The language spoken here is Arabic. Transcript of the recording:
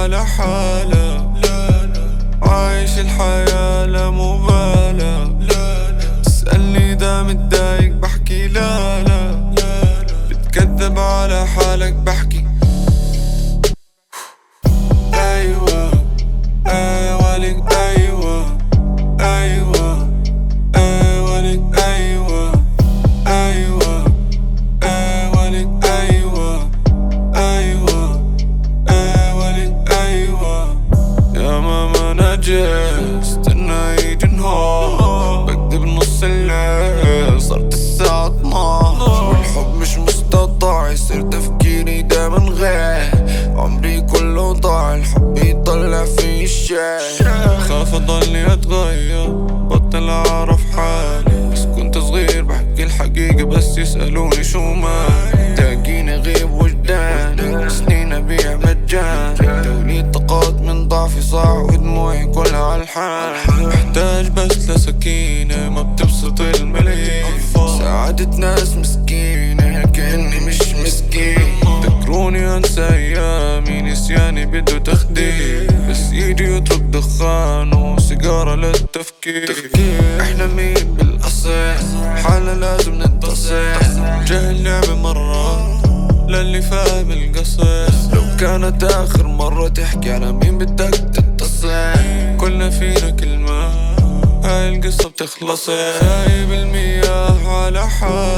على حالة، عايش الحياة لا مبالاة. تسألني إذا متضايق بحكي لا لا، بتكذب على حالك بحكي أيوة أيوة لك أيوة أيوة أيوة لك أيوة أيوة أيوة لك أيوة أيوة أيوة لك أيوة. يا ماما نجست إنه يجي نهار، بكتب نص الليل صارت الساعة 12، والحب مش مستطاع يصير تفكيري دايما غير، عمري كله ضاع الحب يطلع في الشاي. خاف اضلني اتغير بطل اعرف حالي، بس كنت صغير بحكي الحقيقة بس يسألوني شو مالي. تلاقيني غيب وجداني سنين ابيع مجاني، توليد طاقات من ضعفي صاع ودموعي كلها عالحال. محتاج بس لسكينة ما بتبسط الملايين، ساعدت ناس مسكينة كأني مش مسكين. فكروني انسى ايامي نسياني بده تخدير، بس يجي يترك دخان وسيجارة للتفكير. احنا مين بالاصل حالنا لازم نتصل، جهل لعبة مرة للي فاهم القصص. لو كانت اخر مرة تحكي على مين بدك تتصل، كلنا فينا كلمة هاي القصة بتخلص. سايب المياه على حال